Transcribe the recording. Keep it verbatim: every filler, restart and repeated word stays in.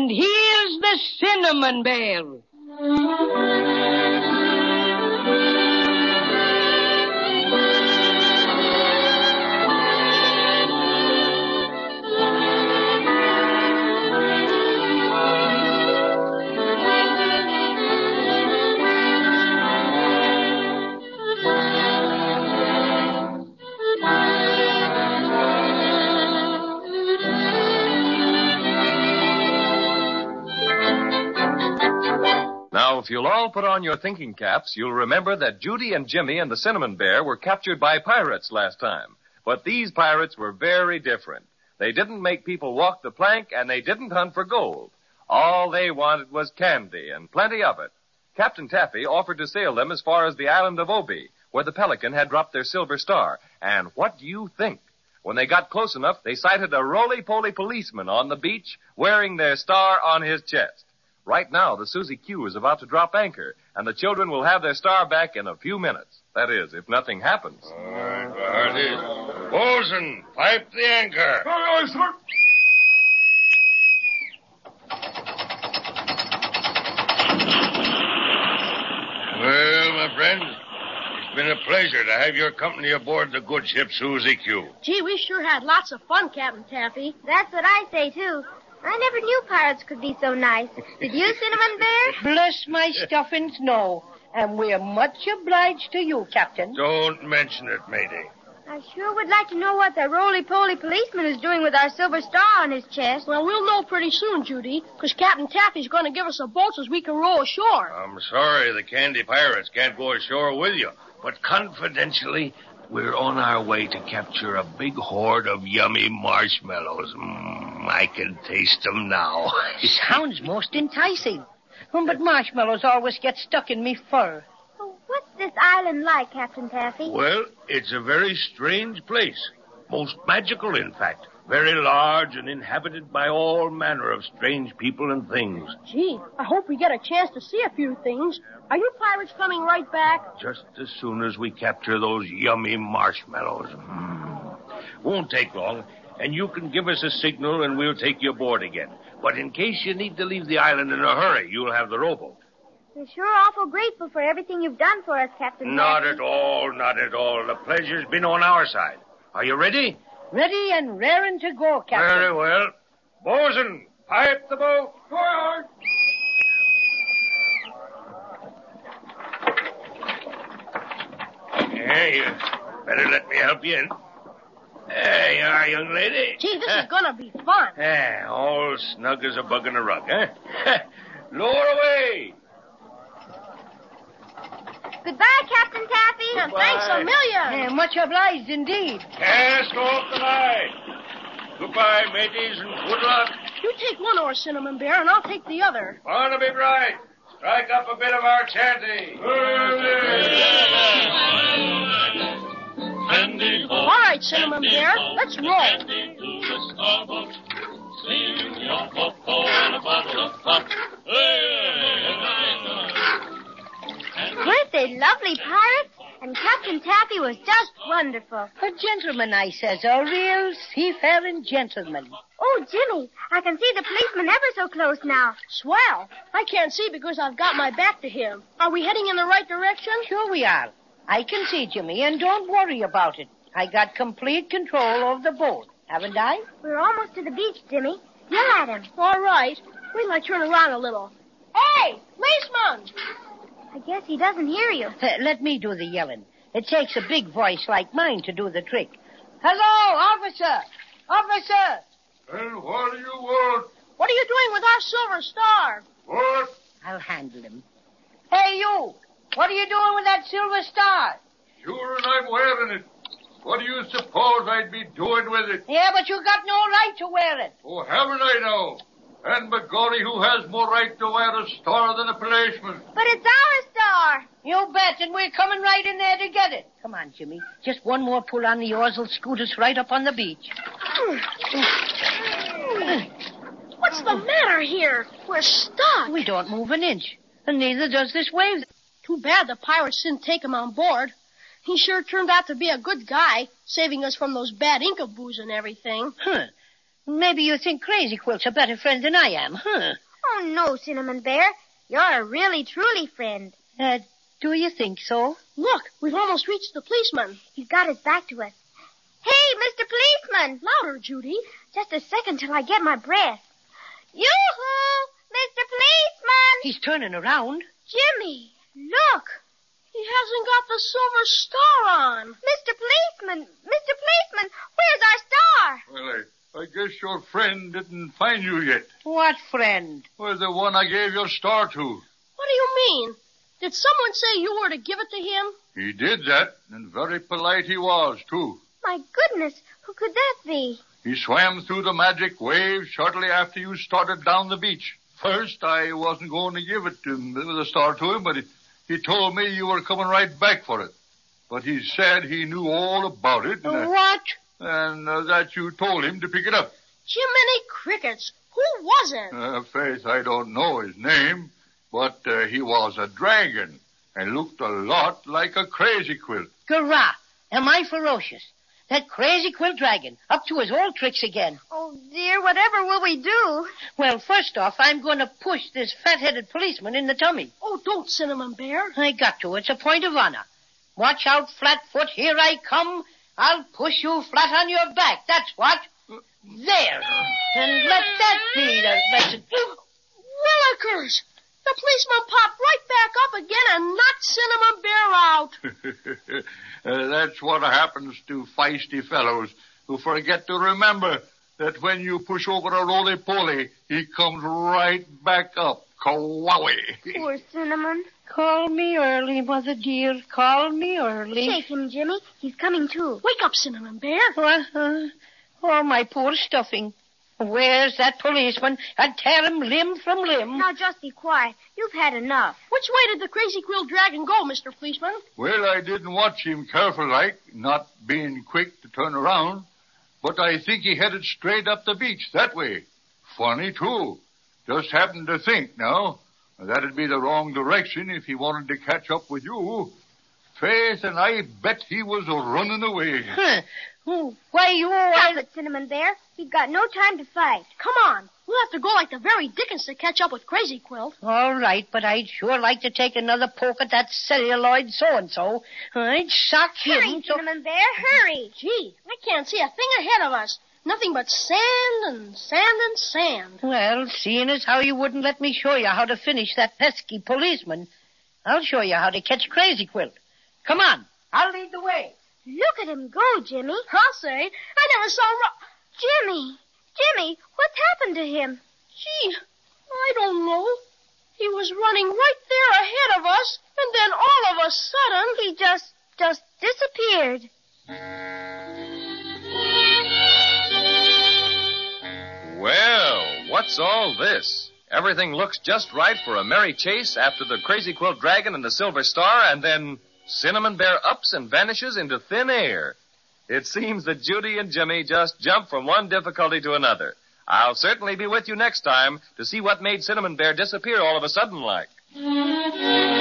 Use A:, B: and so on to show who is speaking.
A: And here's the Cinnamon Bear.
B: Now, if you'll all put on your thinking caps, you'll remember that Judy and Jimmy and the Cinnamon Bear were captured by pirates last time. But these pirates were very different. They didn't make people walk the plank, and they didn't hunt for gold. All they wanted was candy, and plenty of it. Captain Taffy offered to sail them as far as the island of Obi, where the Pelican had dropped their silver star. And what do you think? When they got close enough, they sighted a roly-poly policeman on the beach wearing their star on his chest. Right now, the Susie Q is about to drop anchor, and the children will have their star back in a few minutes. That is, if nothing happens.
C: All right, there it is. Bosun, pipe the anchor.
D: Aye, aye, sir.
C: Well, my friend, it's been a pleasure to have your company aboard the good ship Susie Q.
E: Gee, we sure had lots of fun, Captain Taffy.
F: That's what I say, too. I never knew pirates could be so nice. Did you, Cinnamon Bear?
A: Bless my stuffings, no. And we're much obliged to you, Captain.
C: Don't mention it, matey.
F: I sure would like to know what the roly-poly policeman is doing with our silver star on his chest.
E: Well, we'll know pretty soon, Judy, because Captain Taffy's going to give us a boat so we can row ashore.
C: I'm sorry the candy pirates can't go ashore with you, but confidentially, we're on our way to capture a big hoard of yummy marshmallows. Mm, I can taste them now.
A: Sounds most enticing. Oh, but marshmallows always get stuck in me fur.
F: Oh, what's this island like, Captain Taffy?
C: Well, it's a very strange place. Most magical, in fact. Very large and inhabited by all manner of strange people and things.
E: Gee, I hope we get a chance to see a few things. Are you pirates coming right back?
C: Just as soon as we capture those yummy marshmallows. Mm. Won't take long, and you can give us a signal and we'll take you aboard again. But in case you need to leave the island in a hurry, you'll have the rowboat.
F: We're sure awful grateful for everything you've done for us, Captain
C: Not
F: Taffy.
C: at all, not at all. The pleasure's been on our side. Are you ready?
A: Ready and raring to go, Captain.
C: Very well. Bosun, pipe the boat.
D: Aye,
C: Yeah, you better let me help you in. There you are, young lady.
E: Gee, this is going to be fun.
C: Yeah, all snug as a bug in a rug, huh? Lower away.
F: Goodbye, Captain Taffy.
E: And thanks a million.
A: Yeah, much obliged indeed.
C: Cast off the line. Goodbye, mateys, and good luck.
E: You take one oar, Cinnamon Bear, and I'll take the other.
C: Barnaby Bright, strike up a bit of our chanty.
E: All right, Cinnamon Bear, let's roll.
F: Weren't they lovely pirates? And Captain Taffy was just wonderful.
A: A gentleman, I says, a real seafaring gentleman.
F: Oh, Jimmy, I can see the policeman ever so close now.
E: Swell. I can't see because I've got my back to him. Are we heading in the right direction?
A: Sure we are. I can see, Jimmy, and don't worry about it. I got complete control of the boat, haven't I?
F: We're almost to the beach, Jimmy. Yell at him.
E: All right. Wait till I turn around a little. Hey, policeman!
F: I guess he doesn't hear you.
A: Uh, let me do the yelling. It takes a big voice like mine to do the trick. Hello, officer! Officer!
D: and what do you want?
E: What are you doing with our silver star?
D: What?
A: I'll handle him. Hey, you! What are you doing with that silver star?
D: Sure, and I'm wearing it. What do you suppose I'd be doing with it?
A: Yeah, but you got no right to wear it.
D: Oh, haven't I now? And begorry, who has more right to wear a star than a policeman?
F: But it's our star.
A: You bet, and we're coming right in there to get it. Come on, Jimmy. Just one more pull on the oars will scoot us right up on the beach.
E: What's the matter here? We're stuck.
A: We don't move an inch, and neither does this wave.
E: Too bad the pirates didn't take him on board. He sure turned out to be a good guy, saving us from those bad Inca boos and everything.
A: Huh. Maybe you think Crazy Quilt's a better friend than I am, huh?
F: Oh, no, Cinnamon Bear. You're a really, truly friend.
A: Uh, do you think so?
E: Look, we've almost reached the policeman.
F: He's got his back to us. Hey, Mister Policeman!
E: Louder, Judy.
F: Just a second till I get my breath. Yoo-hoo! Mister Policeman!
A: He's turning around.
F: Jimmy, look!
E: He hasn't got the silver star on.
F: Mister Policeman! Mister Policeman! Where's our star?
D: Well, I, I guess your friend didn't find you yet.
A: What friend?
D: Well, the one I gave your star to.
E: What do you mean? Did someone say you were to give it to him?
D: He did that, and very polite he was, too.
F: My goodness, who could that be?
D: He swam through the magic waves shortly after you started down the beach. First, I wasn't going to give it to him, the star to him, but he, he told me you were coming right back for it. But he said he knew all about it. And, uh,
A: What?
D: And uh, that you told him to pick it up.
E: Jiminy Crickets. Who was it?
D: Uh, Faith, I don't know his name, but uh, he was a dragon and looked a lot like a Crazy Quilt.
A: Gurrah! Am I ferocious? That Crazy Quilt dragon, up to his old tricks again.
F: Oh, dear, whatever will we do?
A: Well, first off, I'm going to push this fat-headed policeman in the tummy.
E: Oh, don't, Cinnamon Bear.
A: I got to. It's a point of honor. Watch out, Flatfoot. Here I come. I'll push you flat on your back. That's what. There. And let that be the message.
E: Willikers! The policeman popped right back up again and knocked Cinnamon Bear out.
D: uh, that's what happens to feisty fellows who forget to remember that when you push over a roly-poly, he comes right back up. Kawowie.
F: Poor Cinnamon.
A: Call me early, Mother dear. Call me early.
F: Shake him, Jimmy. He's coming too.
E: Wake up, Cinnamon Bear.
A: Uh-huh. Oh, my poor stuffing. Where's that policeman? I'd tear him limb from limb.
F: Now, just be quiet. You've had enough.
E: Which way did the Crazy Quilt dragon go, Mister Policeman?
D: Well, I didn't watch him careful like, not being quick to turn around. But I think he headed straight up the beach, that way. Funny, too. Just happened to think, now, that'd be the wrong direction if he wanted to catch up with you. Faith, and I bet he was running away.
A: Huh. Oh, why, you...
F: Stop it, Cinnamon Bear. We've got no time to fight.
E: Come on. We'll have to go like the very Dickens to catch up with Crazy Quilt.
A: All right, but I'd sure like to take another poke at that celluloid so-and-so. I'd sock him.
F: Hurry,
A: so...
F: Cinnamon Bear, hurry.
E: Gee, I can't see a thing ahead of us. Nothing but sand and sand and sand.
A: Well, seeing as how you wouldn't let me show you how to finish that pesky policeman, I'll show you how to catch Crazy Quilt. Come on, I'll lead the way.
F: Look at him go, Jimmy.
E: I'll say. I never saw... Ro-
F: Jimmy, Jimmy, what's happened to him?
E: Gee, I don't know. He was running right there ahead of us, and then all of a sudden...
F: He just, just disappeared.
B: Well, what's all this? Everything looks just right for a merry chase after the Crazy Quilt Dragon and the Silver Star, and then Cinnamon Bear ups and vanishes into thin air. It seems that Judy and Jimmy just jump from one difficulty to another. I'll certainly be with you next time to see what made Cinnamon Bear disappear all of a sudden like.